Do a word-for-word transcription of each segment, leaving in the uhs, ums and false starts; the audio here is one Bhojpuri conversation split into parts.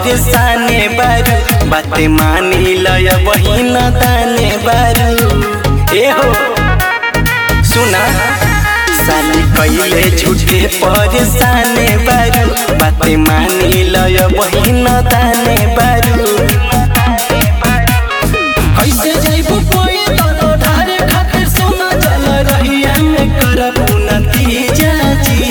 परेशाने बारू बाते मानी लय बहिन दाने बारू। ए हो सुना साली कैले झूठे परेशाने बारू बाते मानी लय बहिन दाने बारू। कैसे जाइबू कोई तो धारे खातिर सोना चल रही में करब नतीजा जी।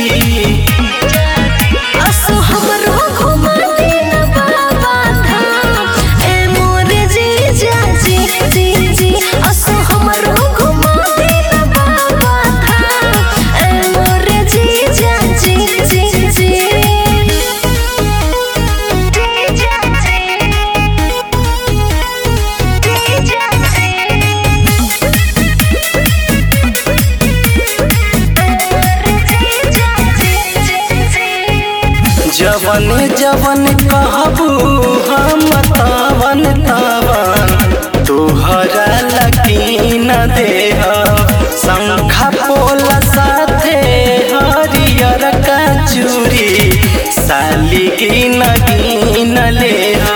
जवन जवन कहबू हम तवन तवन तोहरा लकीन देह शंखा पोला साथे हरियर का चूड़ी साली गिन गिन ले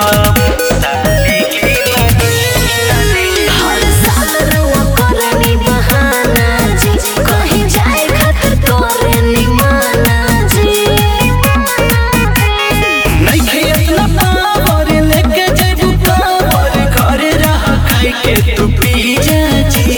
तू पी जा जी।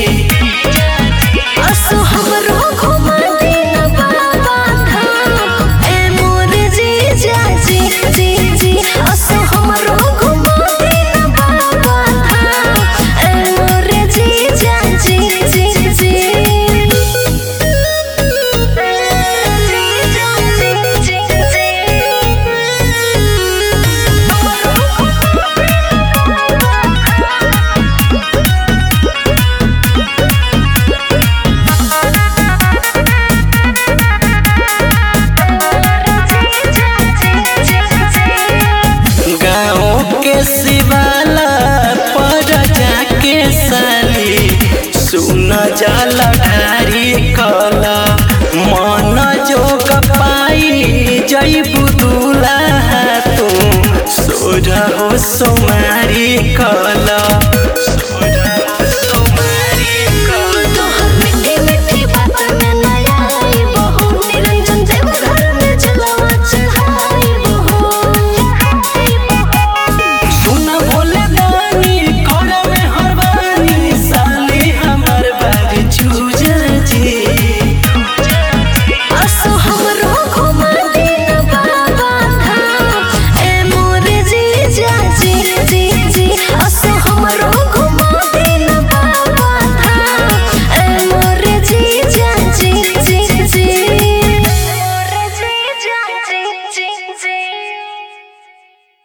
असो हमरो घुमा दे न बाबा धाम ए मोर जी जा जी जी जी। असो हमरो घुमा दे न बाबा धाम ए मोर जी जा जी जी जी। शिवाला पर जाके साली सुन जल ढारी कला मन जोग पाई जइबू दूल्हा तू सोझा हो सोमारी कला।